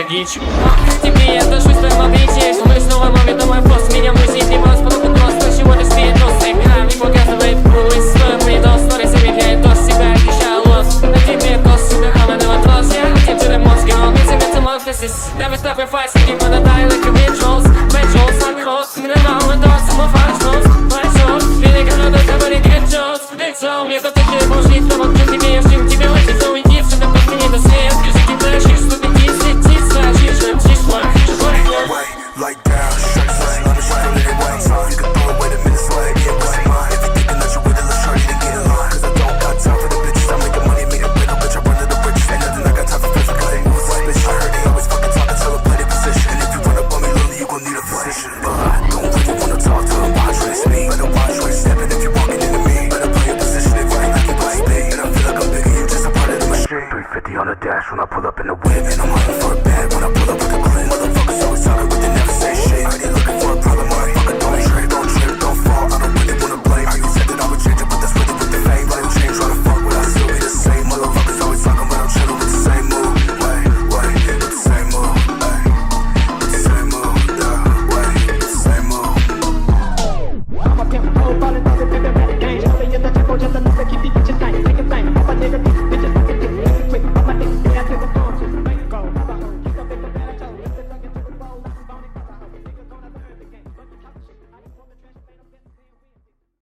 логичен. Тебе я отношусь к твоим объятиям, что мы снова мой ведомый пост. Меня мысли не просто подобно просто, чего ты спит, но стыка не показывает пулы. Свой предос, который замедляет дождь, себя ощущаю лос. На тебе кост, себе хамный вопрос. Я хотел тебе мозги, но не заметил мой флесис. Never stop your fight, sticking on the die like a bitch rolls. Bitch rolls, I'm close, me the now, and dance, my fast nose. My soul, feeling как надо, говорит, get shows. It's all, мне кто-то не может жить, но вот тебе я ждем, тебе лайки, то уйди, все так просто не до свет. Языки тащишь, что ты десять, сажишь, жемчишь, мой Like down, straight slang, on the street, don't let it wait. You can throw away the minutes, like, yeah, what's mine? If you thinking that you with it, let's try to get in line. Cause I don't got time for the bitches, I'm making money, make a break, bitch, I run to the riches. Ain't nothing I got time for friends, cause they move like bitch. I heard they always fucking talk until I play their position. And if you run up on me lonely, you gon' need a physician. But I don't really wanna talk to them, watch where they speak. Better watch where they stepping if you walking into me. Better play your position, they running like you play speed. And I feel like I'm bigger, you just a part of the machine. 350 on the dash when I pull up in the whip. And I'm hunting for a bag when I pull up with a clip. Motherfuckers always talking, but they never say shit.